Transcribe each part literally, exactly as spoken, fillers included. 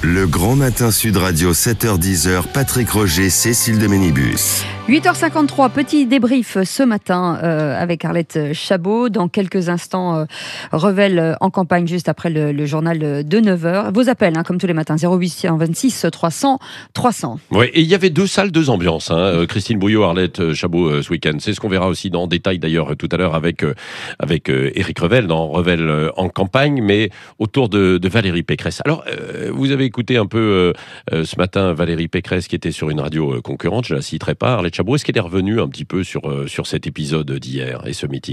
Le Grand Matin Sud Radio, sept heures dix, Patrick Roger, Cécile de Ménibus. huit heures cinquante-trois, petit débrief ce matin euh, avec Arlette Chabot. Dans quelques instants, euh, Revel en campagne juste après le, le journal de neuf heures. Vos appels, hein, comme tous les matins, zéro huit cent vingt-six trois cents trois cents. Oui, et il y avait deux salles, deux ambiances. Hein. Christine Bouillot, Arlette Chabot euh, ce week-end. C'est ce qu'on verra aussi dans détail d'ailleurs tout à l'heure avec, euh, avec euh, Éric Revel dans Revel euh, en campagne, mais autour de, de Valérie Pécresse. Alors, euh, vous avez écouté un peu euh, euh, ce matin Valérie Pécresse qui était sur une radio euh, concurrente, je la citerai pas, Arlette Chabot, est-ce qu'elle est revenue un petit peu sur, euh, sur cet épisode d'hier et ce meeting ?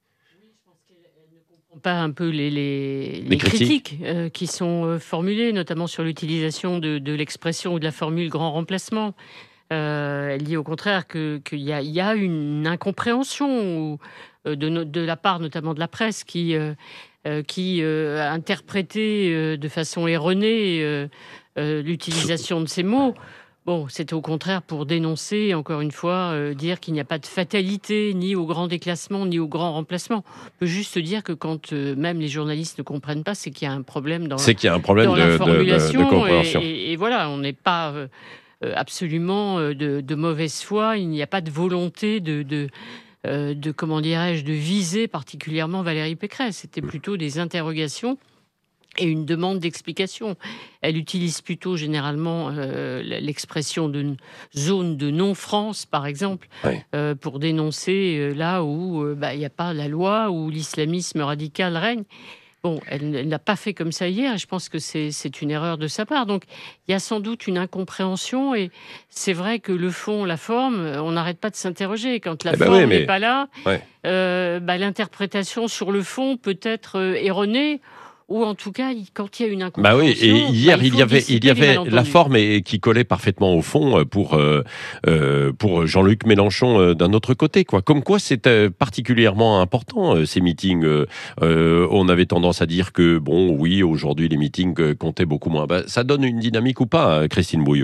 Pas un peu les, les, les, les critiques, critiques euh, qui sont euh, formulées, notamment sur l'utilisation de, de l'expression ou de la formule grand remplacement. Euh, elle dit au contraire que, qu'il y a, il y a une incompréhension ou, euh, de, no, de la part notamment de la presse qui, euh, euh, qui euh, a interprété euh, de façon erronée euh, euh, l'utilisation de ces mots. Bon, c'était au contraire pour dénoncer, encore une fois, euh, dire qu'il n'y a pas de fatalité ni au grand déclassement, ni au grand remplacement. On peut juste dire que quand euh, même les journalistes ne comprennent pas, c'est qu'il y a un problème dans, c'est qu'il y a un problème dans de, la formulation. De, de, de compréhension. Et, et, et voilà, on n'est pas euh, absolument de, de mauvaise foi. Il n'y a pas de volonté de... de euh, de, comment dirais-je, de viser particulièrement Valérie Pécresse. C'était plutôt des interrogations et une demande d'explication. Elle utilise plutôt généralement euh, l'expression de zone de non-France, par exemple, oui. euh, pour dénoncer euh, là où il euh, bah, n'y a pas la loi, où l'islamisme radical règne. Bon, elle, elle n'a pas fait comme ça hier, et je pense que c'est, c'est une erreur de sa part. Donc, il y a sans doute une incompréhension, et c'est vrai que le fond, la forme, on n'arrête pas de s'interroger. Quand la eh ben forme oui, mais... n'est pas là, ouais. euh, bah, l'interprétation sur le fond peut être euh, erronée, ou en tout cas, quand il y a une incompréhension... Bah oui, et hier, bah, il, il y avait, il y avait la forme et, qui collait parfaitement au fond pour, euh, pour Jean-Luc Mélenchon euh, d'un autre côté, quoi. Comme quoi, c'est euh, particulièrement important, euh, ces meetings. Euh, euh, on avait tendance à dire que, bon, oui, aujourd'hui, les meetings euh, comptaient beaucoup moins. Bah, ça donne une dynamique ou pas, Christine Bouillot ?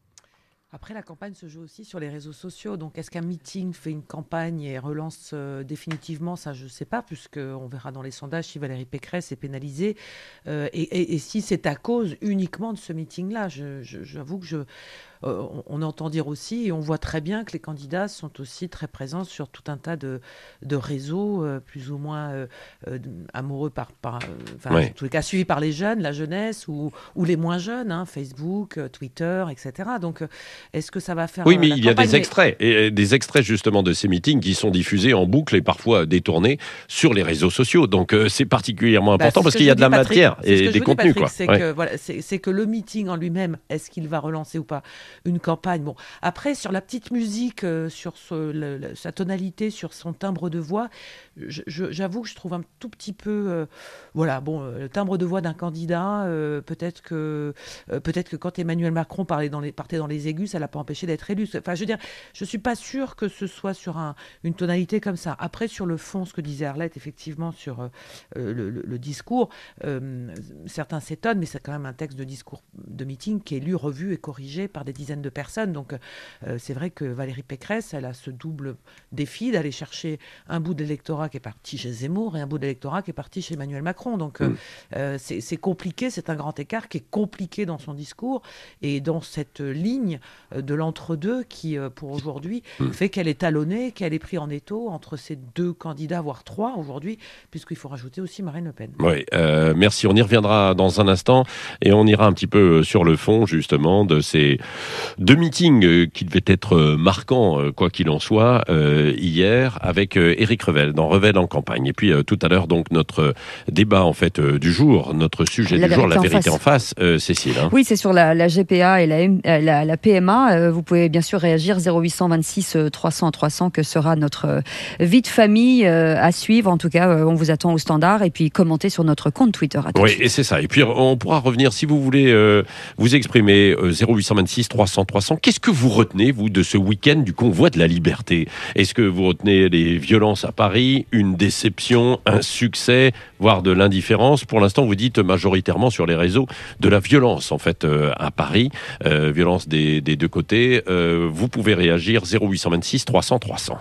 Après, la campagne se joue aussi sur les réseaux sociaux. Donc, est-ce qu'un meeting fait une campagne et relance euh, définitivement ? Ça, je ne sais pas, puisqu'on verra dans les sondages si Valérie Pécresse est pénalisée. Euh, et, et, et si c'est à cause uniquement de ce meeting-là. Je, je, j'avoue que je... Euh, on, on entend dire aussi, et on voit très bien que les candidats sont aussi très présents sur tout un tas de, de réseaux, euh, plus ou moins euh, euh, amoureux, par, par, euh, ouais. en tous les cas suivis par les jeunes, la jeunesse, ou, ou les moins jeunes, hein, Facebook, Twitter, et cetera. Donc, euh, est-ce que ça va faire... Oui, euh, mais la il y a campagne, des mais... extraits, et des extraits justement de ces meetings qui sont diffusés en boucle et parfois détournés sur les réseaux sociaux. Donc, euh, c'est particulièrement important bah, parce qu'il y a de la Patrick, matière et des contenus. Patrick, quoi. C'est, ouais. que, voilà, c'est, c'est que le meeting en lui-même, est-ce qu'il va relancer ou pas une campagne ? Bon, après, sur la petite musique, euh, sur ce, le, le, sa tonalité, sur son timbre de voix, je, je, j'avoue que je trouve un tout petit peu... Euh, voilà, bon, euh, le timbre de voix d'un candidat, euh, peut-être, que, euh, peut-être que quand Emmanuel Macron parlait dans les, partait dans les aigus, ça ne l'a pas empêché d'être élu. Enfin, je veux dire, je ne suis pas sûre que ce soit sur un, une tonalité comme ça. Après, sur le fond, ce que disait Arlette, effectivement, sur euh, le, le, le discours, euh, certains s'étonnent, mais c'est quand même un texte de discours de meeting qui est lu, revu et corrigé par des dizaines de personnes. Donc, euh, c'est vrai que Valérie Pécresse, elle a ce double défi d'aller chercher un bout de l'électorat qui est parti chez Zemmour et un bout de l'électorat qui est parti chez Emmanuel Macron. Donc, mmh. euh, c'est, c'est compliqué, c'est un grand écart qui est compliqué dans son discours et dans cette ligne de l'entre-deux qui, pour aujourd'hui, mmh. fait qu'elle est talonnée, qu'elle est prise en étau entre ces deux candidats, voire trois aujourd'hui, puisqu'il faut rajouter aussi Marine Le Pen. Oui, euh, merci. On y reviendra dans un instant et on ira un petit peu sur le fond, justement, de ces deux meetings qui devait être marquant, quoi qu'il en soit, euh, hier, avec euh, Éric Revel, dans Revel en campagne. Et puis, euh, tout à l'heure, donc, notre débat, en fait, euh, du jour, notre sujet la du jour, la en vérité face. en face, euh, Cécile. Hein. Oui, c'est sur la, la G P A et la, M, la, la P M A. Euh, vous pouvez bien sûr réagir zéro huit cent vingt-six trois cents trois cents, que sera notre euh, vie de famille euh, à suivre. En tout cas, euh, on vous attend au standard et puis commenter sur notre compte Twitter. À oui, et c'est ça. Et puis, on pourra revenir, si vous voulez euh, vous exprimer, euh, zéro huit cent vingt-six trois cents trois cents. Qu'est-ce que vous retenez, vous, de ce week-end du convoi de la liberté ? Est-ce que vous retenez les violences à Paris, une déception, un succès, voire de l'indifférence ? Pour l'instant, vous dites majoritairement sur les réseaux de la violence, en fait, euh, à Paris, euh, violence des, des deux côtés. Euh, vous pouvez réagir, zéro huit cent vingt-six trois cents trois cents.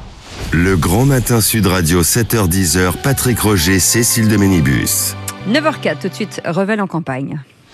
Le Grand Matin Sud Radio, sept heures dix, Patrick Roger, Cécile de Ménibus. neuf heures zéro quatre, tout de suite, Revel en campagne.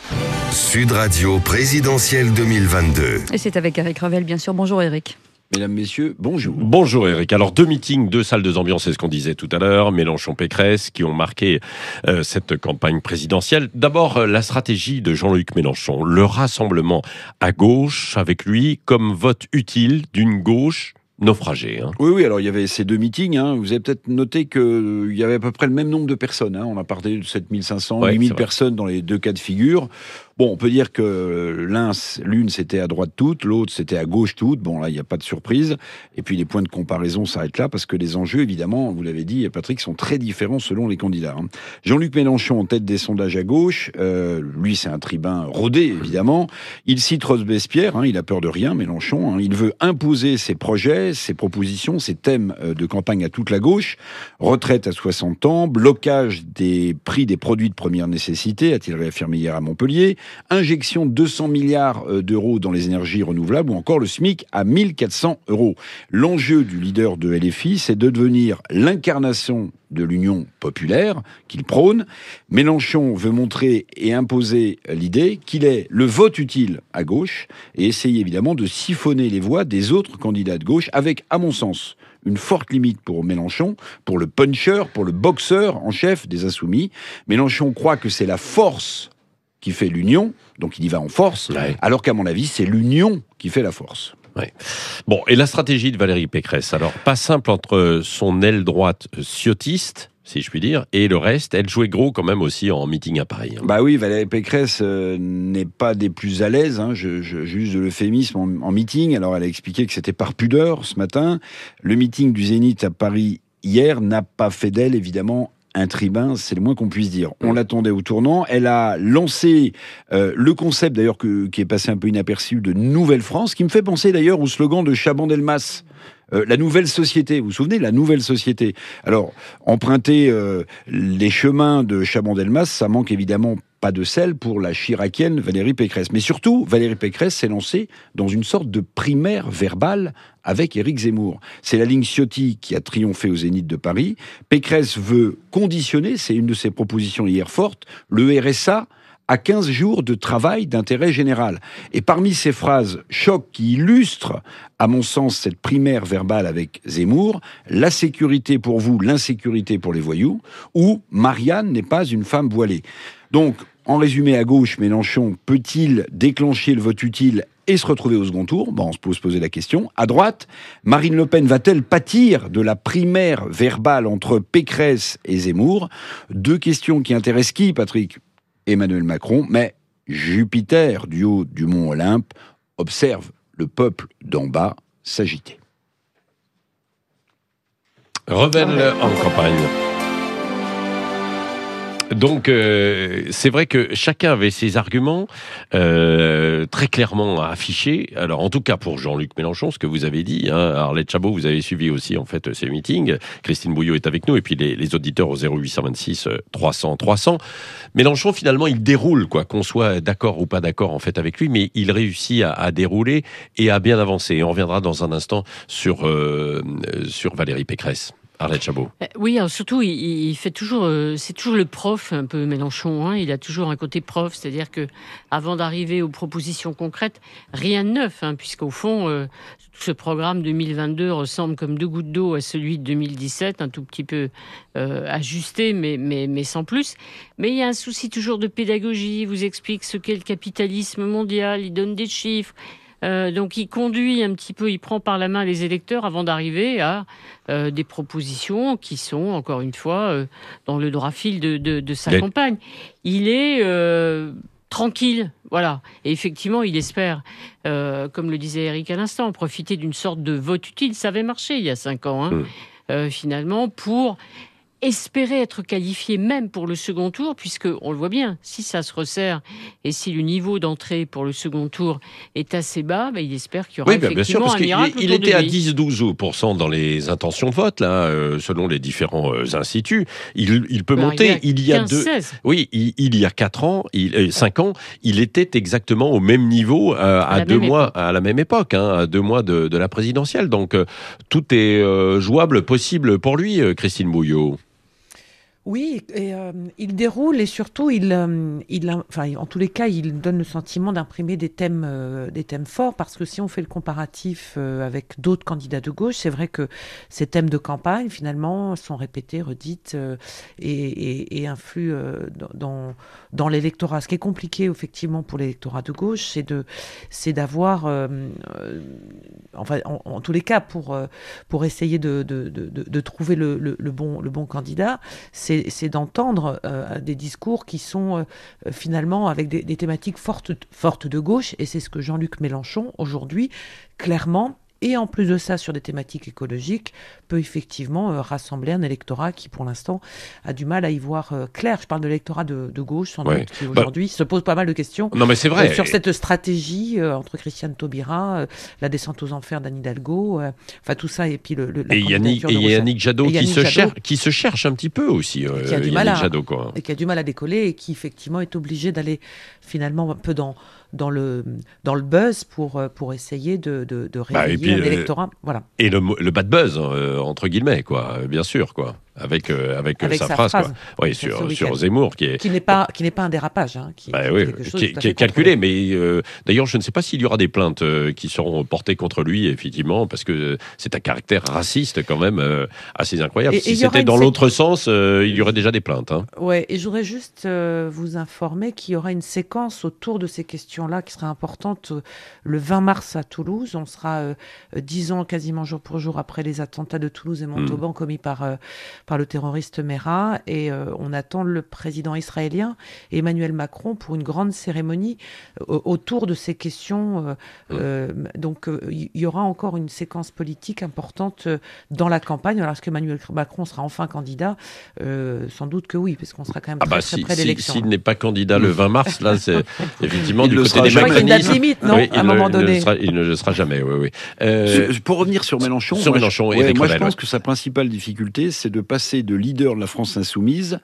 Sud Radio présidentielle deux mille vingt-deux. Et c'est avec Eric Revel, bien sûr. Bonjour Eric. Mesdames, Messieurs, bonjour. Bonjour Eric. Alors deux meetings, deux salles, deux ambiances, c'est ce qu'on disait tout à l'heure, Mélenchon-Pécresse, qui ont marqué euh, cette campagne présidentielle. D'abord, euh, la stratégie de Jean-Luc Mélenchon, le rassemblement à gauche avec lui comme vote utile d'une gauche naufragée. Hein. Oui, oui, alors il y avait ces deux meetings. Hein. Vous avez peut-être noté qu'il euh, y avait à peu près le même nombre de personnes. Hein. On a parlé de sept mille cinq cents, Ouais, huit mille c'est vrai. personnes dans les deux cas de figure. Bon, on peut dire que l'un, l'une c'était à droite toute, l'autre c'était à gauche toute. Bon, là, il n'y a pas de surprise. Et puis les points de comparaison s'arrêtent là parce que les enjeux, évidemment, vous l'avez dit, Patrick, sont très différents selon les candidats. Hein. Jean-Luc Mélenchon en tête des sondages à gauche. Euh, lui, c'est un tribun rodé, évidemment. Il cite Robespierre. Hein, il a peur de rien, Mélenchon. Hein. Il veut imposer ses projets, ses propositions, ses thèmes de campagne à toute la gauche. Retraite à soixante ans, blocage des prix des produits de première nécessité, a-t-il réaffirmé hier à Montpellier. Injection de deux cents milliards d'euros dans les énergies renouvelables ou encore le SMIC à mille quatre cents euros. L'enjeu du leader de L F I, c'est de devenir l'incarnation de l'union populaire qu'il prône. Mélenchon veut montrer et imposer l'idée qu'il est le vote utile à gauche et essayer évidemment de siphonner les voix des autres candidats de gauche avec, à mon sens, une forte limite pour Mélenchon, pour le puncher, pour le boxeur en chef des Insoumis. Mélenchon croit que c'est la force qui fait l'union, donc il y va en force, Ouais. alors qu'à mon avis, c'est l'union qui fait la force. Ouais. Bon, et la stratégie de Valérie Pécresse, alors pas simple entre son aile droite ciotiste, si je puis dire, et le reste. Elle jouait gros quand même aussi en meeting à Paris. Hein. Bah oui, Valérie Pécresse euh, n'est pas des plus à l'aise, hein, je, je, j'use de l'euphémisme en, en meeting. Alors elle a expliqué que c'était par pudeur ce matin. Le meeting du Zénith à Paris hier n'a pas fait d'elle, évidemment, un tribun, c'est le moins qu'on puisse dire. On l'attendait au tournant. Elle a lancé euh, le concept, d'ailleurs, que, qui est passé un peu inaperçu, de Nouvelle France, qui me fait penser d'ailleurs au slogan de Chaban-Delmas. Euh, la nouvelle société, vous vous souvenez, la nouvelle société. Alors, emprunter euh, les chemins de Chaban-Delmas, ça manque évidemment pas de sel pour la chiracienne Valérie Pécresse. Mais surtout, Valérie Pécresse s'est lancée dans une sorte de primaire verbale avec Éric Zemmour. C'est la ligne Ciotti qui a triomphé au Zénith de Paris. Pécresse veut conditionner, c'est une de ses propositions hier fortes, le R S A à quinze jours de travail d'intérêt général. Et parmi ces phrases choc qui illustrent, à mon sens, cette primaire verbale avec Zemmour, la sécurité pour vous, l'insécurité pour les voyous, ou Marianne n'est pas une femme voilée. Donc, en résumé, à gauche, Mélenchon peut-il déclencher le vote utile et se retrouver au second tour? Bon, on se pose poser la question. À droite, Marine Le Pen va-t-elle pâtir de la primaire verbale entre Pécresse et Zemmour? Deux questions qui intéressent qui, Patrick? Emmanuel Macron, mais Jupiter, du haut du mont Olympe, observe le peuple d'en bas s'agiter. Revel en campagne. Donc, euh, c'est vrai que chacun avait ses arguments euh, très clairement affichés. Alors, en tout cas, pour Jean-Luc Mélenchon, ce que vous avez dit, hein, Arlette Chabot, vous avez suivi aussi en fait ces meetings. Christine Bouillot est avec nous et puis les, les auditeurs au zéro huit cent vingt-six trois cents trois cents. Mélenchon, finalement, il déroule, quoi, qu'on soit d'accord ou pas d'accord en fait avec lui, mais il réussit à, à dérouler et à bien avancer. Et on reviendra dans un instant sur euh, sur Valérie Pécresse. Arlette Chabot. Oui, alors surtout, il, il fait toujours, euh, c'est toujours le prof, un peu Mélenchon. Hein, il a toujours un côté prof, c'est-à-dire que avant d'arriver aux propositions concrètes, rien de neuf, hein, puisqu'au fond, euh, ce programme deux mille vingt-deux ressemble comme deux gouttes d'eau à celui de deux mille dix-sept, un tout petit peu euh, ajusté, mais, mais, mais sans plus. Mais il y a un souci toujours de pédagogie. Il vous explique ce qu'est le capitalisme mondial, il donne des chiffres. Euh, donc il conduit un petit peu, il prend par la main les électeurs avant d'arriver à euh, des propositions qui sont, encore une fois, euh, dans le droit fil de, de, de sa Les... campagne. Il est euh, tranquille, voilà. Et effectivement, il espère, euh, comme le disait Eric à l'instant, profiter d'une sorte de vote utile. Ça avait marché il y a cinq ans, hein, mmh. euh, finalement, pour espérer être qualifié même pour le second tour, puisque on le voit bien, si ça se resserre et si le niveau d'entrée pour le second tour est assez bas, ben il espère qu'il y aura oui, effectivement bien sûr, parce un miracle. Il, il était à dix à douze pour cent dans les intentions de vote, là, euh, selon les différents euh, instituts. Il, il peut ben, monter. Il y a, il y a deux. Oui, il, il y a quatre ans, il, euh, cinq ans, il était exactement au même niveau euh, à, à deux mois, époque. à la même époque, hein, à deux mois de, de la présidentielle. Donc euh, tout est euh, jouable, possible pour lui, euh, Christine Bouillot. Oui, et euh, il déroule et surtout, il, euh, il, enfin, en tous les cas, il donne le sentiment d'imprimer des thèmes, euh, des thèmes forts, parce que si on fait le comparatif euh, avec d'autres candidats de gauche, c'est vrai que ces thèmes de campagne, finalement, sont répétés, redites euh, et, et, et influent euh, dans, dans l'électorat. Ce qui est compliqué, effectivement, pour l'électorat de gauche, c'est de, c'est d'avoir, euh, euh, enfin, en, en tous les cas, pour, euh, pour essayer de, de, de, de trouver le, le, le bon, le bon candidat, c'est c'est d'entendre euh, des discours qui sont euh, finalement avec des, des thématiques fortes, fortes de gauche, et c'est ce que Jean-Luc Mélenchon, aujourd'hui, clairement, et en plus de ça sur des thématiques écologiques, peut effectivement euh, rassembler un électorat qui pour l'instant a du mal à y voir euh, clair. Je parle de l'électorat de, de gauche sans Ouais. doute, qui aujourd'hui bah, se pose pas mal de questions Non mais c'est vrai. euh, sur cette stratégie euh, entre Christiane Taubira, euh, la descente aux enfers d'Anne Hidalgo, euh, enfin tout ça, et puis le, le, la Et Yannick, candidature et de Rousseff. Yannick Jadot, Et qui, Yannick se Jadot. cher- qui se cherche un petit peu aussi. euh, Qui a du Yannick mal à- Jadot, quoi. et qui a du mal à décoller et qui effectivement est obligé d'aller finalement un peu dans dans le dans le buzz pour euh, pour essayer de de, de Bah, et réveiller puis, un euh, électorat, voilà, Et le, mo- le bad buzz, euh, entre guillemets, quoi, euh, bien sûr, quoi, avec, euh, avec, euh, avec sa, sa phrase, phrase quoi. Oui, sur sur, ce sur week-end. Zemmour, qui est, qui n'est pas qui n'est pas un dérapage, hein, qui, bah qui est oui, quelque chose qui, est- tout à qui est fait calculé, contrôlé. mais euh, d'ailleurs, je ne sais pas s'il y aura des plaintes euh, qui seront portées contre lui, effectivement, parce que c'est un caractère raciste quand même euh, assez incroyable. Et- et si il y aura c'était une dans sé- l'autre sens, euh, il y aurait déjà des plaintes. Hein. Ouais, et je voudrais juste euh, vous informer qu'il y aura une séquence autour de ces questions-là qui sera importante euh, le vingt mars à Toulouse. On sera euh, euh, dix ans quasiment jour pour jour après les attentats de Toulouse et Montauban commis par, euh, par le terroriste Merah. Et euh, on attend le président israélien Emmanuel Macron pour une grande cérémonie euh, autour de ces questions. Euh, euh, donc euh, il y aura encore une séquence politique importante euh, dans la campagne. Alors est-ce que Emmanuel Macron sera enfin candidat ? Euh, sans doute que oui, parce qu'on sera quand même Ah très, bah très si, près de si- l'élection. s'il n'est pas candidat le vingt mars, là, c'est effectivement Il du le côté sera des jamais. Je crois qu'il y a une date macronistes. limite, non, Oui, à un il ne- moment il ne donné. le sera- il ne le sera jamais, oui, oui. Euh, Sur- Pour revenir sur Mélenchon, sur moi, Mélenchon, je, ouais, Éric moi je Revel, pense ouais. que sa principale difficulté, c'est de passer de leader de la France insoumise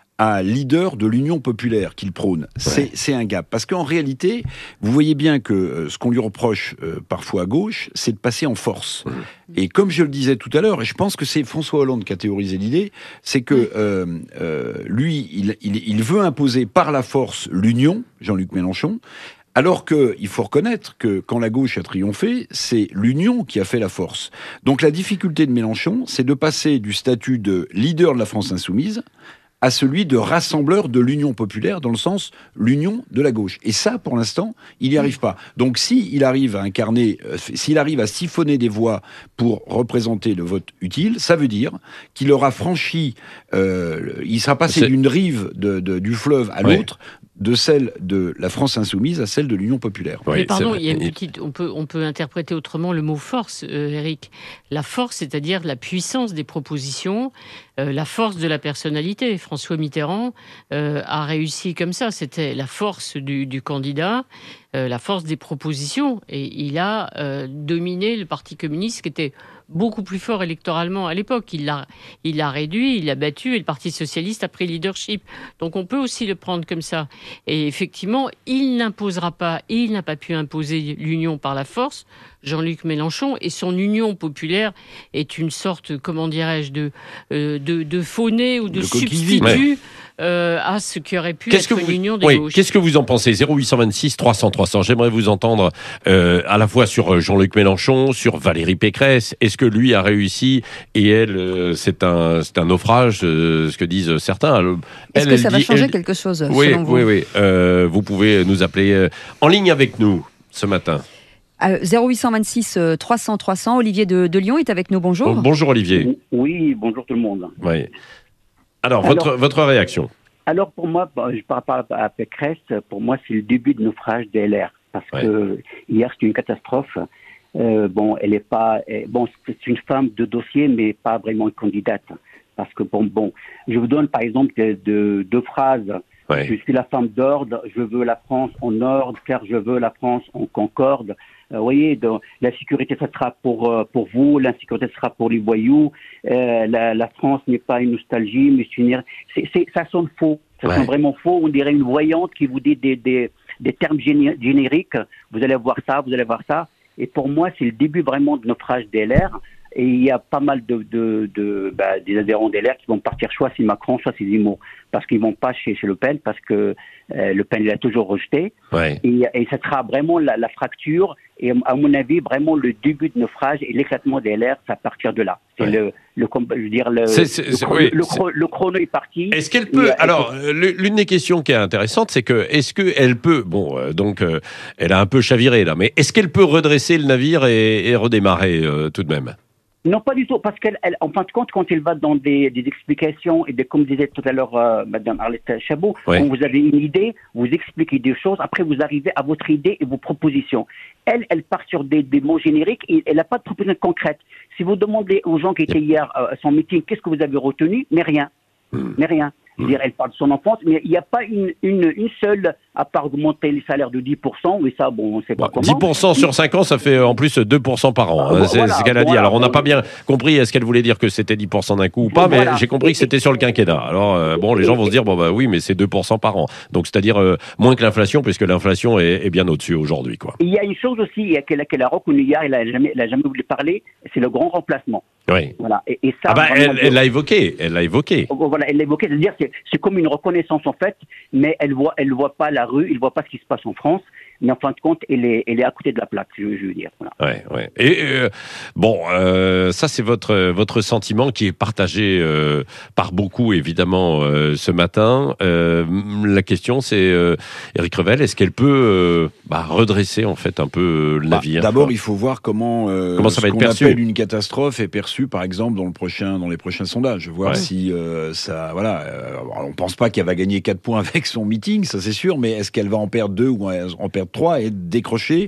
à leader de l'Union populaire qu'il prône. C'est, c'est un gap. Parce qu'en réalité, vous voyez bien que euh, ce qu'on lui reproche euh, parfois à gauche, c'est de passer en force. Et comme je le disais tout à l'heure, et je pense que c'est François Hollande qui a théorisé l'idée, c'est que euh, euh, lui, il, il, il veut imposer par la force l'Union, Jean-Luc Mélenchon, alors qu'il faut reconnaître que quand la gauche a triomphé, c'est l'union qui a fait la force. Donc la difficulté de Mélenchon, c'est de passer du statut de leader de la France insoumise à celui de rassembleur de l'Union populaire, dans le sens l'union de la gauche. Et ça, pour l'instant, il n'y arrive pas. Donc s'il arrive à incarner, euh, s'il arrive à siphonner des voix pour représenter le vote utile, ça veut dire qu'il aura franchi, euh, il sera passé C'est- d'une rive de, de- du fleuve à Ouais. l'autre, de celle de la France insoumise à celle de l'Union populaire. Oui, Mais c'est pardon, vrai. il y a une Et- petite, on peut, on peut interpréter autrement le mot force, euh, Eric. La force, c'est-à-dire la puissance des propositions, euh, la force de la personnalité. François Mitterrand euh, a réussi comme ça. C'était la force du, du candidat, euh, la force des propositions, et il a euh, dominé le Parti communiste, qui était beaucoup plus fort électoralement à l'époque. Il l'a, il l'a réduit, il l'a battu, et le Parti socialiste a pris le leadership. Donc on peut aussi le prendre comme ça. Et effectivement, il n'imposera pas, et il n'a pas pu imposer l'union par la force, Jean-Luc Mélenchon, et son union populaire est une sorte, comment dirais-je, de, euh, de, de faux-nez ou de, De coquille substitut vide. euh, à ce qui aurait pu Qu'est-ce être que vous, l'union des oui, gauches. qu'est-ce que vous en pensez? zéro huit cent vingt-six trois cents trois cents. J'aimerais vous entendre euh, à la fois sur Jean-Luc Mélenchon, sur Valérie Pécresse. Est-ce que lui a réussi et elle, euh, c'est un, c'est un naufrage, euh, ce que disent certains. Elle, Est-ce que elle ça va dit- changer elle- quelque chose Oui, selon vous oui, oui. Euh, vous pouvez nous appeler euh, en ligne avec nous ce matin. Euh, zéro huit cent vingt-six trois cents trois cents. Olivier de, de Lyon est avec nous. Bonjour. Bonjour Olivier. Oui, bonjour tout le monde. Oui. Alors, Alors- votre, votre réaction. Alors pour moi, bah, par rapport à Pécresse, pour moi c'est le début de naufrage des L R. Parce Ouais. que hier c'était une catastrophe. Euh, bon, elle est pas, euh, bon, c'est une femme de dossier, mais pas vraiment une candidate. Parce que bon, bon, je vous donne par exemple de- de- deux phrases. Ouais. Je suis la femme d'ordre, je veux la France en ordre, car je veux la France en concorde. Euh, vous voyez, donc, la sécurité, ça sera pour euh, pour vous, l'insécurité sera pour les voyous. Euh, la, la France n'est pas une nostalgie, mais c'est une... c'est, c'est, ça sonne faux. Ça Ouais. sonne vraiment faux. On dirait une voyante qui vous dit des, des, des termes géné- génériques. Vous allez voir ça, vous allez voir ça. Et pour moi, c'est le début vraiment de naufrage des L R. et il y a pas mal de, de, de bah, des adhérents d'L R qui vont partir soit c'est Macron, soit c'est Zemmour, parce qu'ils vont pas chez, chez Le Pen, parce que euh, Le Pen il a toujours rejeté. Ouais. Et, et ça sera vraiment la, la fracture, et à mon avis, vraiment le début de naufrage et l'éclatement des L R, c'est à partir de là. C'est ouais. le, le, je veux dire, le, c'est, c'est, le, c'est, chrono, oui, le, c'est... chrono, le chrono est parti. Est-ce qu'elle peut, et, alors, et... l'une des questions qui est intéressante, c'est que, est-ce qu'elle peut, bon, euh, donc, euh, elle a un peu chaviré là, mais est-ce qu'elle peut redresser le navire et, et redémarrer euh, tout de même? Non, pas du tout, parce qu'elle, elle, en fin de compte, quand elle va dans des, des explications, et des, comme disait tout à l'heure euh, Madame Arlette Chabot, oui. quand vous avez une idée, vous expliquez des choses, après vous arrivez à votre idée et vos propositions. Elle, elle part sur des, des mots génériques et elle n'a pas de proposition concrète. Si vous demandez aux gens qui étaient hier euh, à son meeting, qu'est-ce que vous avez retenu? Mais rien. Mmh. Mais rien. Je veux dire, elle parle de son enfance, mais il n'y a pas une, une, une seule, à part augmenter les salaires de dix pour cent, mais ça, bon, on ne sait pas bon, comment. dix pour cent sur cinq ans, ça fait en plus deux pour cent par an. Hein, c'est voilà, ce qu'elle a dit. Voilà, Alors, on n'a bon, pas bien compris, est-ce qu'elle voulait dire que c'était dix pour cent d'un coup ou pas, voilà. mais j'ai compris que c'était sur le quinquennat. Alors, euh, bon, les gens vont se dire, bon, bah oui, mais c'est deux pour cent par an. Donc, c'est-à-dire euh, moins que l'inflation, puisque l'inflation est, est bien au-dessus aujourd'hui, quoi. Il y a une chose aussi qu'elle, qu'elle a reconnue hier, elle n'a jamais, jamais voulu parler, c'est le grand remplacement. Oui. Voilà. Et, et ça, ah bah, elle, elle l'a évoqué. Elle l'a évoqué. Voilà, elle l'a évoqué. C'est-à-dire, c'est, c'est comme une reconnaissance en fait, mais elle voit, elle voit pas la rue, elle voit pas ce qui se passe en France. Mais en fin de compte, elle est, elle est à côté de la plaque, je, je veux dire. Voilà. Ouais, ouais. Et euh, bon, euh, ça c'est votre votre sentiment qui est partagé euh, par beaucoup évidemment euh, ce matin. Euh, la question c'est euh, Éric Revel, est-ce qu'elle peut euh, bah, redresser en fait un peu le navire? Bah, d'abord, quoi. Il faut voir comment euh, comment ça va ce être qu'on perçu. appelle une catastrophe est perçu, par exemple dans le prochain dans les prochains sondages. Voir ouais. si euh, ça, voilà, euh, on pense pas qu'elle va gagner quatre points avec son meeting, ça c'est sûr, mais est-ce qu'elle va en perdre deux ou en perdre trois et décrocher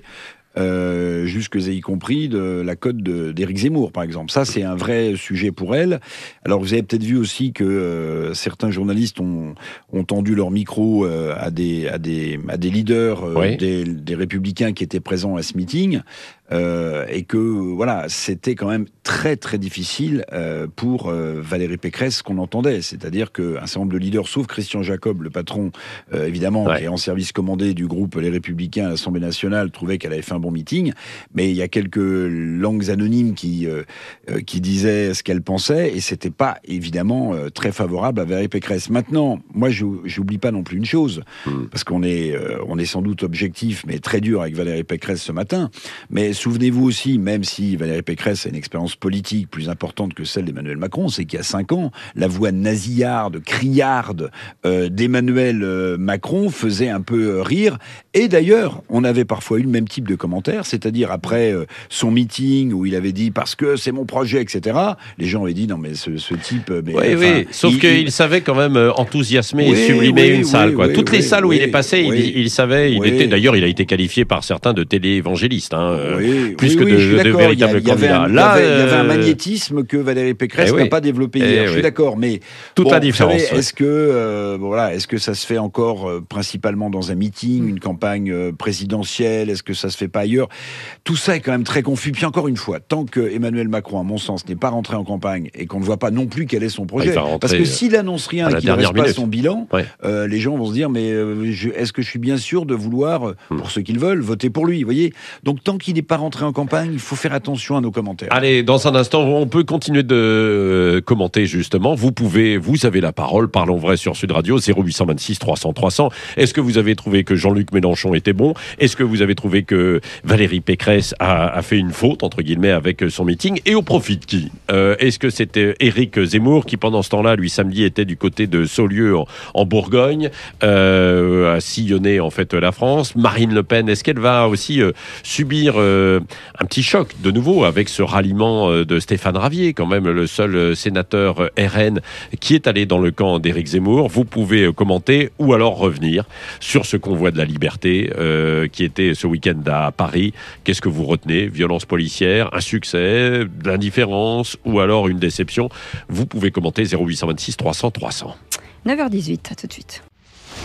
euh, jusque y compris de la cote de, d'Éric Zemmour, par exemple. Ça, c'est un vrai sujet pour elle. Alors, vous avez peut-être vu aussi que euh, certains journalistes ont, ont tendu leur micro euh, à, des, à, des, à des leaders euh, oui. des, des Républicains qui étaient présents à ce meeting. Euh, et que voilà, c'était quand même très très difficile euh, pour euh, Valérie Pécresse, ce qu'on entendait, c'est-à-dire qu'un certain nombre de leaders, sauf Christian Jacob, le patron euh, évidemment, ouais. qui est en service commandé du groupe Les Républicains à l'Assemblée nationale, trouvait qu'elle avait fait un bon meeting, mais il y a quelques langues anonymes qui euh, qui disaient ce qu'elle pensait, et c'était pas évidemment euh, très favorable à Valérie Pécresse. Maintenant, moi, j'oublie pas non plus une chose, mmh. parce qu'on est euh, on est sans doute objectif, mais très dur avec Valérie Pécresse ce matin, mais souvenez-vous aussi, même si Valérie Pécresse a une expérience politique plus importante que celle d'Emmanuel Macron, c'est qu'il y a cinq ans, la voix nasillarde, criarde euh, d'Emmanuel euh, Macron faisait un peu euh, rire. Et d'ailleurs, on avait parfois eu le même type de commentaires, c'est-à-dire après euh, son meeting où il avait dit « parce que c'est mon projet », et cetera. Les gens avaient dit « non mais ce, ce type… » mais, Oui, enfin, oui, sauf il, qu'il il... savait quand même enthousiasmer oui, et sublimer oui, une oui, salle. Quoi. Oui, Toutes oui, les salles où oui, il est passé, oui, il, il savait, il oui. était, d'ailleurs il a été qualifié par certains de télé-évangéliste. Hein, oui. Plus oui, que de, de véritables candidats. Là, il y avait un magnétisme que Valérie Pécresse eh n'a oui. pas développé hier. Eh je suis oui. d'accord, mais toute bon, la différence. Savez, est-ce que euh, voilà, est-ce que ça se fait encore euh, principalement dans un meeting, une campagne euh, présidentielle? Est-ce que ça se fait pas ailleurs? Tout ça est quand même très confus. Puis encore une fois, tant que Emmanuel Macron, à mon sens, n'est pas rentré en campagne et qu'on ne voit pas non plus quel est son projet, ah, parce que s'il annonce rien et qu'il ne reste minute. pas son bilan, ouais. euh, les gens vont se dire mais euh, je, est-ce que je suis bien sûr de vouloir, euh, pour ceux qu'ils veulent, voter pour lui? Vous voyez. Donc tant qu'il n'est pas rentré en campagne, il faut faire attention à nos commentaires. Allez, dans un instant, on peut continuer de euh, commenter justement. Vous pouvez, vous avez la parole. Parlons vrai sur Sud Radio, zéro huit cent vingt-six trois cents trois cents. Est-ce que vous avez trouvé que Jean-Luc Mélenchon était bon? Est-ce que vous avez trouvé que Valérie Pécresse a, a fait une faute, entre guillemets, avec son meeting? Et au profit de qui? euh, Est-ce que c'était Éric Zemmour qui, pendant ce temps-là, lui, samedi, était du côté de Saulieu, en, en Bourgogne, euh, à sillonner, en fait, la France? Marine Le Pen, est-ce qu'elle va aussi euh, subir euh, un petit choc de nouveau avec ce ralliement de Stéphane Ravier, quand même le seul sénateur R N qui est allé dans le camp d'Éric Zemmour? Vous pouvez commenter ou alors revenir sur ce convoi de la liberté euh, qui était ce week-end à Paris. Qu'est-ce que vous retenez? Violence policière, un succès, de l'indifférence ou alors une déception? Vous pouvez commenter zéro huit cent vingt-six trois cents trois cents. neuf heures dix-huit, à tout de suite.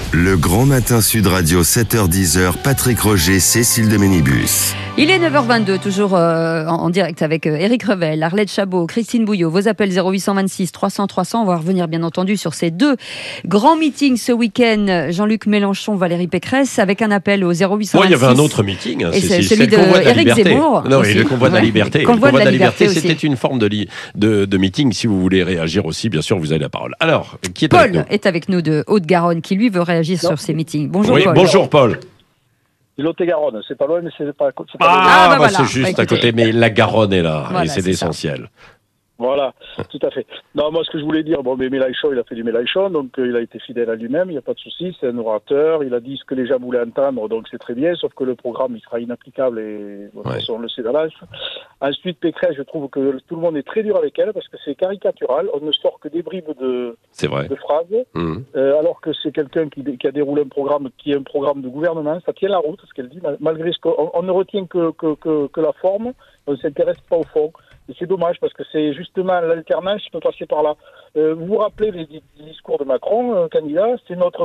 Le Grand Matin Sud Radio, sept heures dix, Patrick Roger, Cécile de Ménibus. Il est neuf heures vingt-deux, toujours euh, en, en direct avec euh, Éric Revel, Arlette Chabot, Christine Bouillot. Vos appels zéro huit cent vingt-six trois cents trois cents. On va revenir bien entendu sur ces deux grands meetings ce week-end. Jean-Luc Mélenchon, Valérie Pécresse, avec un appel au zéro huit cent vingt-six. Moi, il y avait un autre meeting. Hein, Et c'est, c'est, celui c'est le convoi de de la Éric liberté. Zemmour. Non, aussi. et le convoi de la Ouais. liberté. Le Convoi convoi de la liberté, c'était aussi. une forme de, li- de, de meeting. Si vous voulez réagir aussi, bien sûr, vous avez la parole. Alors, qui est Paul avec nous est avec nous de Haute-Garonne, qui lui veut réagir Non. sur ces meetings. Bonjour Oui, Paul. bonjour Paul. C'est Lot-et-Garonne, c'est pas loin, mais c'est pas, c'est pas Ah, loin. Ah, bah bah, voilà. c'est juste Bah, à côté, mais la Garonne est là, Voilà, et c'est c'est ça. l'essentiel. Voilà, tout à fait. Non, moi, ce que je voulais dire, bon, mais Mélenchon, il a fait du Mélenchon, donc euh, il a été fidèle à lui-même, il n'y a pas de souci, c'est un orateur, il a dit ce que les gens voulaient entendre, donc c'est très bien, sauf que le programme, il sera inapplicable, et de toute Ouais. façon, on le sait d'avance. Ensuite, Pécresse, je trouve que tout le monde est très dur avec elle, parce que c'est caricatural, on ne sort que des bribes de, C'est vrai. de phrases, Mmh. euh, alors que c'est quelqu'un qui, qui a déroulé un programme qui est un programme de gouvernement, ça tient la route, ce qu'elle dit, mal- malgré ce qu'on on ne retient que, que, que, que la forme, on ne s'intéresse pas au fond. Et c'est dommage parce que c'est justement l'alternance qui peut passer par là. Euh, vous vous rappelez les, les discours de Macron, euh, candidat, c'est notre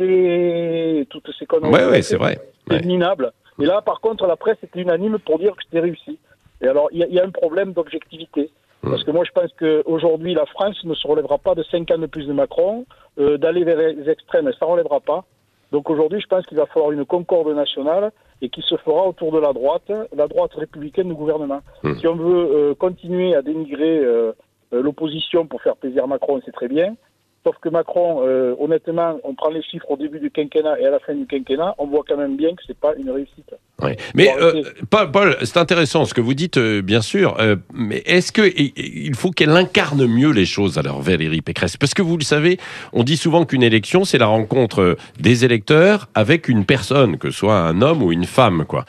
projet, toutes ces conneries. Ouais, ouais, c'est vrai. C'est Ouais. minable. Et là, par contre, la presse était unanime pour dire que c'était réussi. Et alors, il y, a- il y a un problème d'objectivité. Parce que moi, je pense qu'aujourd'hui, la France ne se relèvera pas de cinq ans de plus de Macron, euh, d'aller vers les extrêmes, ça ne relèvera pas. Donc aujourd'hui, je pense qu'il va falloir une concorde nationale et qui se fera autour de la droite, la droite républicaine du gouvernement. Mmh. Si on veut euh, continuer à dénigrer euh, euh, l'opposition pour faire plaisir à Macron, c'est très bien. Sauf que Macron, euh, honnêtement, on prend les chiffres au début du quinquennat et à la fin du quinquennat, on voit quand même bien que c'est pas une réussite. Ouais. Mais Bon, euh, ok. Paul, Paul, c'est intéressant ce que vous dites, euh, bien sûr. euh, mais est-ce que i- i- il faut qu'elle incarne mieux les choses, alors Valérie Pécresse? Parce que vous le savez, on dit souvent qu'une élection, c'est la rencontre euh, des électeurs avec une personne, que ce soit un homme ou une femme, quoi.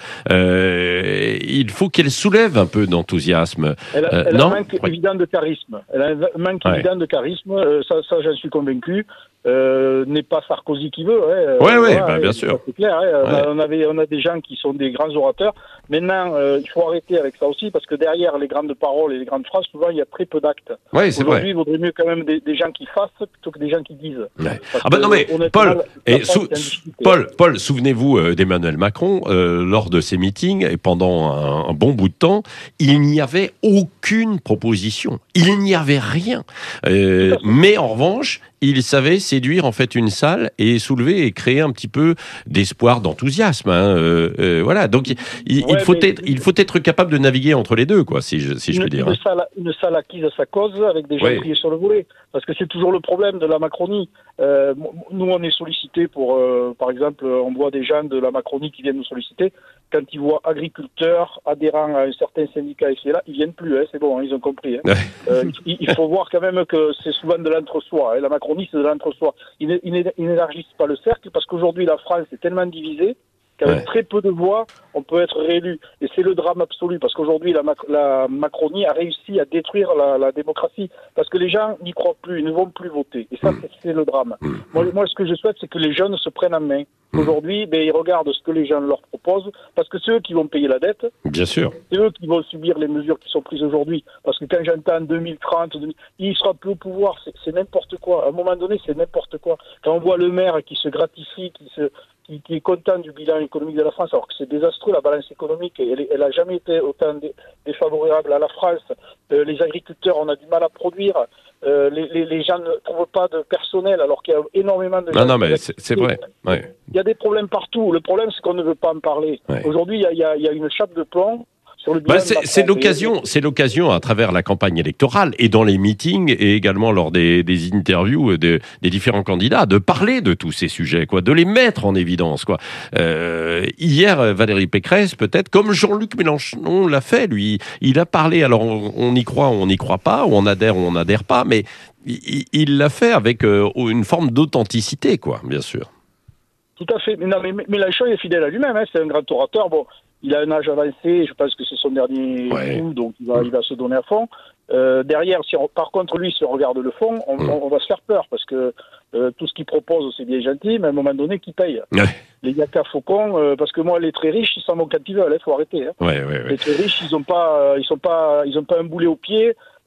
Euh, il faut qu'elle soulève un peu d'enthousiasme. Elle a, Euh, elle a non un manque Ouais. évident de charisme. Elle a un manque Ouais. évident de charisme. euh, ça, ça j'en suis convaincu. Euh, n'est pas Sarkozy qui veut. Hein, Ouais, ouais, voilà, bah, hein, bien ça, sûr. C'est clair. Hein, on, a, Ouais. on avait, on a des gens qui sont des grands orateurs. Maintenant, euh, il faut arrêter avec ça aussi parce que derrière les grandes paroles et les grandes phrases, souvent il y a très peu d'actes. Oui, c'est Aujourd'hui, vrai. il vaudrait mieux quand même des, des gens qui fassent plutôt que des gens qui disent. Ouais. Parce Ah bah que, non mais honnêtement, Paul, la et France sou- est en difficulté. Paul, Paul, souvenez-vous euh, d'Emmanuel Macron euh, lors de ses meetings et pendant un, un bon bout de temps, il n'y avait aucune proposition, il n'y avait rien. Euh, mais en revanche, il savait séduire en fait une salle et soulever et créer un petit peu d'espoir, d'enthousiasme. Hein. Euh, euh, voilà, donc il, il Ouais, faut mais- être, il faut être capable de naviguer entre les deux, quoi, si je, si je une, puis dire. une hein. salle, une salle acquise à sa cause avec des gens Oui. pliés sur le volet. Parce que c'est toujours le problème de la Macronie. Euh, nous, on est sollicités pour, euh, par exemple, on voit des gens de la Macronie qui viennent nous solliciter. Quand ils voient agriculteurs adhérents à un certain syndicat ici et là, ils viennent plus. Hein, c'est bon, hein, ils ont compris. Hein. Ouais. Euh, il, il faut voir quand même que c'est souvent de l'entre-soi. Hein. La Macronie, c'est de l'entre-soi. Ils n'é- ils n'é- ils n'élargissent pas le cercle parce qu'aujourd'hui, la France est tellement divisée qu'avec Ouais. très peu de voix, on peut être réélu. Et c'est le drame absolu, parce qu'aujourd'hui, la, Mac- la Macronie a réussi à détruire la, la démocratie, parce que les gens n'y croient plus, ils ne vont plus voter. Et ça, Mm. c'est, c'est le drame. Mm. Moi, moi, ce que je souhaite, c'est que les jeunes se prennent en main. Mm. Aujourd'hui, ben, ils regardent ce que les gens leur proposent, parce que c'est eux qui vont payer la dette, Bien sûr. c'est eux qui vont subir les mesures qui sont prises aujourd'hui. Parce que quand j'entends deux mille trente, deux mille il sera plus au pouvoir, c'est, c'est n'importe quoi. À un moment donné, c'est n'importe quoi. Quand on voit le maire qui se gratifie, qui se qui, qui est content du bilan économique de la France, alors que c'est désastreux, la balance économique, elle, est- elle a jamais été autant dé- défavorable à la France. Euh, les agriculteurs, on a du mal à produire. Euh, les, les, les gens ne trouvent pas de personnel, alors qu'il y a énormément de... Non, non, mais c'est, c'est vrai. Ouais. Il y a des problèmes partout. Le problème, c'est qu'on ne veut pas en parler. Ouais. Aujourd'hui, il y a, il y a- il y a une chape de plomb sur le bilan Bah, de c'est, Macron. c'est Et- l'occasion, c'est l'occasion à travers la campagne électorale et dans les meetings et également lors des, des interviews de, des différents candidats de parler de tous ces sujets, quoi, de les mettre en évidence, quoi. Euh, hier, Valérie Pécresse, peut-être, comme Jean-Luc Mélenchon l'a fait, lui, il a parlé. Alors, on, on y croit, ou on n'y croit pas, ou on adhère, ou on n'adhère pas, mais il, il l'a fait avec euh, une forme d'authenticité, quoi, bien sûr. Tout à fait. Mais non, mais Mélenchon est fidèle à lui-même. Hein. C'est un grand orateur. Bon, il a un âge avancé. Je pense que c'est son dernier Ouais. coup, donc il va, il va se donner à fond. Euh, derrière, si on, par contre, lui, si on regarde le fond, on, Mm. on, on va se faire peur parce que euh, tout ce qu'il propose, c'est bien gentil, mais à un moment donné, qui paye? Ouais. Les Yaka Faucon, euh, parce que moi, les très riches, ils s'en vont quand ils veulent. Il faut arrêter. Hein. Ouais, ouais, ouais. Les très riches, ils ont pas, euh, ils sont pas, ils ont pas un boulet au pied.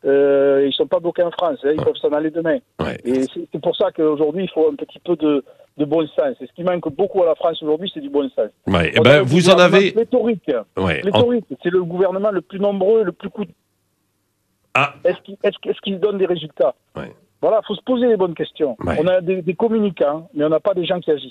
euh, ils ne sont pas bloqués en France, hein, ils peuvent s'en aller demain. Ouais. Et c'est, c'est pour ça qu'aujourd'hui, il faut un petit peu de, de bon sens. Et ce qui manque beaucoup à la France aujourd'hui, c'est du bon sens. Ouais. Eh On ben, a un vous en gouvernement avez. Pléthorique. Ouais. Pléthorique. C'est le gouvernement le plus nombreux, le plus coûteux. Ah. Est-ce qu'il, est-ce, est-ce qu'il donne des résultats? Ouais. Voilà, il faut se poser les bonnes questions. Ouais. On a des, des communicants, mais on n'a pas des gens qui agissent.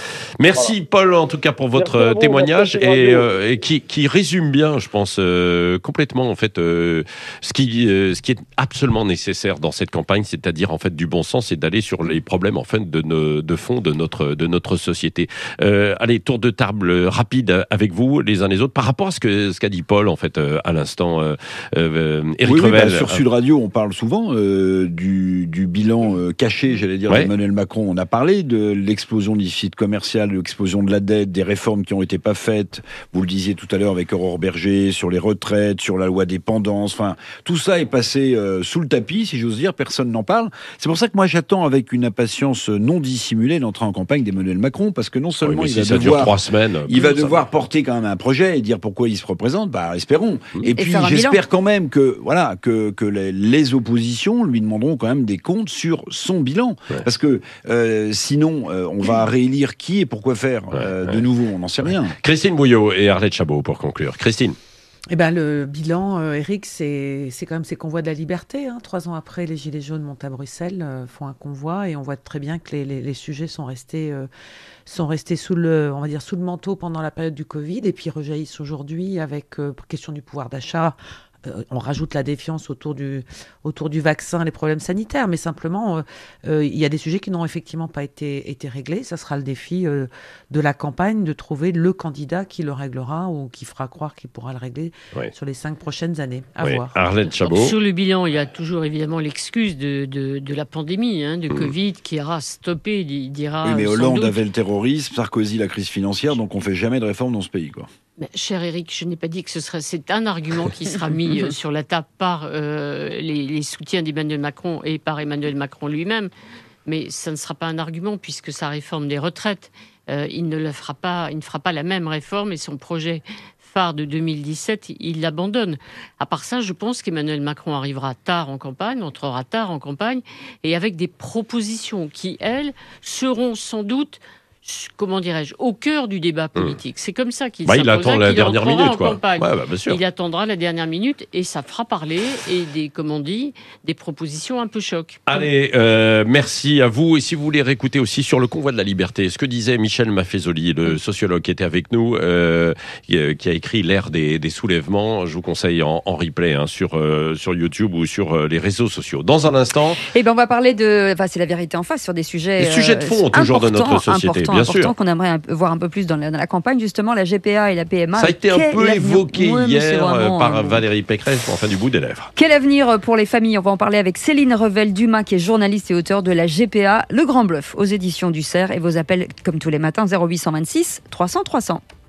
Merci Paul en tout cas pour votre Merci à vous, témoignage merci à et, vous. euh, et qui, qui résume bien, je pense, euh, complètement en fait euh, ce qui euh, ce qui est absolument nécessaire dans cette campagne, c'est-à-dire en fait du bon sens et d'aller sur les problèmes en fait de nos, de fond de notre de notre société. Euh, allez, tour de table rapide avec vous les uns les autres par rapport à ce que ce qu'a dit Paul en fait euh, à l'instant. Euh, euh, Éric Oui, oui, Revel. bah, sur Sud Radio, on parle souvent euh, du, du bilan euh, caché, j'allais dire, Ouais. d'Emmanuel Macron. On a parlé de l'explosion du déficit commercial, de l'explosion de la dette, des réformes qui ont été pas faites. Vous le disiez tout à l'heure avec Aurore Berger, sur les retraites, sur la loi dépendance. Enfin, tout ça est passé euh, sous le tapis, si j'ose dire. Personne n'en parle. C'est pour ça que moi, j'attends avec une impatience non dissimulée l'entrée en campagne d'Emmanuel Macron, parce que non Oui, seulement mais il si va ça dure devoir... trois semaines. Il va ça devoir porter quand même un projet et dire pourquoi il se représente. Bah, espérons. Et, Et puis, faire un bilan. j'espère quand même que, voilà, que, que les, les oppositions lui demanderont quand même des comptes sur son bilan. Ouais. Parce que, euh, sinon, euh, on va réélire qui et pourquoi faire euh, Ouais, de ouais. nouveau. On n'en sait rien. Christine Bouillot et Arlette Chabot pour conclure. Christine. Eh ben, le bilan, euh, Eric, c'est, c'est quand même ces convois de la liberté. Hein. Trois ans après, les Gilets jaunes montent à Bruxelles, euh, font un convoi, et on voit très bien que les, les, les sujets sont restés, euh, sont restés sous le, on va dire, sous le manteau pendant la période du Covid, et puis rejaillissent aujourd'hui avec euh, question du pouvoir d'achat. Euh, on rajoute la défiance autour du, autour du vaccin, les problèmes sanitaires, mais simplement, euh, euh, il y a des sujets qui n'ont effectivement pas été, été réglés. Ça sera le défi euh, de la campagne, de trouver le candidat qui le réglera ou qui fera croire qu'il pourra le régler Ouais. sur les cinq prochaines années. À Oui. voir. Arlette Chabot. Sur le bilan, il y a toujours évidemment l'excuse de, de, de la pandémie, hein, de Covid, qui ira stopper, il dira. Oui, mais sans Hollande doute. avait le terrorisme, Sarkozy la crise financière, donc on fait jamais de réforme dans ce pays, quoi. Mais, cher Eric, je n'ai pas dit que ce serait. C'est un argument qui sera mis euh, sur la table par euh, les, les soutiens d'Emmanuel Macron et par Emmanuel Macron lui-même. Mais ça ne sera pas un argument puisque sa réforme des retraites, euh, il ne le fera pas. Il ne fera pas la même réforme et son projet phare de deux mille dix-sept, il l'abandonne. À part ça, je pense qu'Emmanuel Macron arrivera tard en campagne, entrera tard en campagne, et avec des propositions qui, elles, seront sans doute, comment dirais-je, au cœur du débat politique. C'est comme ça qu'il Bah, il s'imposera, attend la qu'il dernière entrera minute, en quoi. campagne. Ouais, bah, bien sûr. Il attendra la dernière minute et ça fera parler et des, comme on dit, des propositions un peu choc. Allez, euh, merci à vous. Et si vous voulez réécouter aussi sur le convoi de la liberté, ce que disait Michel Maffezoli, le sociologue qui était avec nous, euh, qui a écrit l'ère des, des soulèvements, je vous conseille en, en replay hein, sur, euh, sur YouTube ou sur euh, les réseaux sociaux. Dans un instant, Eh ben, on va parler de, enfin, c'est la vérité en face sur des sujets, Les sujets de fond, toujours, de notre importants, société, importants, bien importants, sûr. qu'on aimerait un peu- voir un peu plus dans la, dans la campagne, justement, la G P A et la P M A. ça a été un Quel peu avenir- évoqué Ouais, mais c'est hier vraiment, euh, par euh, Valérie Pécresse, enfin du bout des lèvres. Quel avenir pour les familles? On va en parler avec Céline Revel-Dumas, qui est journaliste et auteur de la G P A, Le Grand Bluff, aux éditions du Cerf, et vos appels, comme tous les matins, zéro huit cent vingt-six trois cents trois cents.